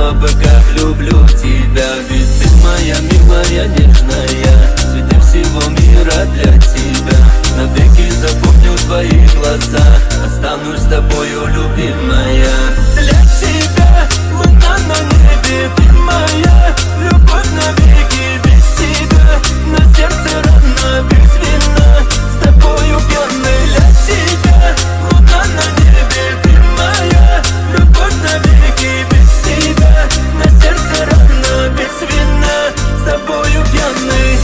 знала бы, как люблю тебя. Ведь ты моя милая, нежная, среди всего мира для тебя. Навеки запомню твои глаза, останусь с тобою, любимая. Для тебя луна на небе, ты моя любовь навеки. Без тебя на сердце рано, без вина, с тобою пьяный. Для тебя луна на небе, ты моя любовь навеки. Без тебя на сердце рано, без вина, с тобою пьяный.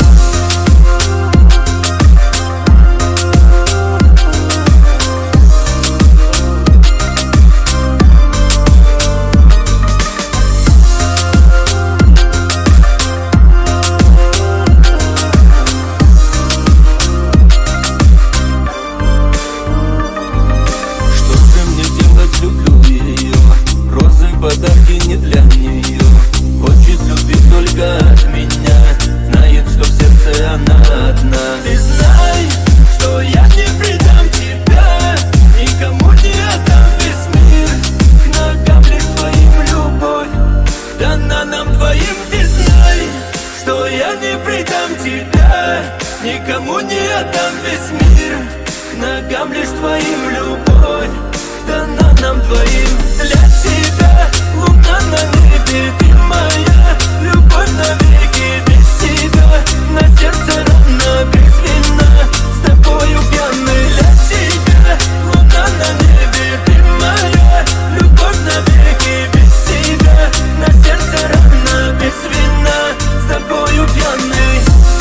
Подарки не для нее, хочет любить только от меня. Знает, что в сердце она одна. Ты знай, что я не предам тебя, никому не отдам весь мир. К ногам лишь твоим любовь дана нам двоим. Ты знай, что я не предам тебя, никому не отдам весь мир. К ногам лишь твоим любовь дана нам двоим. Для тебя луна на небе, ты моя любовь навеки. Без тебя на сердце рано, без вина, с тобою пьяный. Для тебя луна на небе, ты моя любовь навеки. Без тебя на сердце рано, без вина, с тобою пьяный.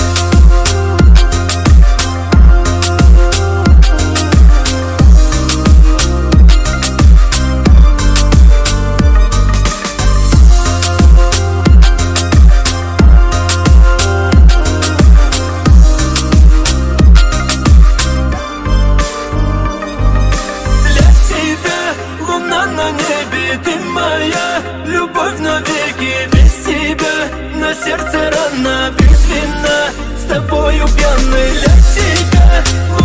На небе ты моя любовь навеки. Без тебя на сердце рано, без вина, с тобою пьяный. Для тебя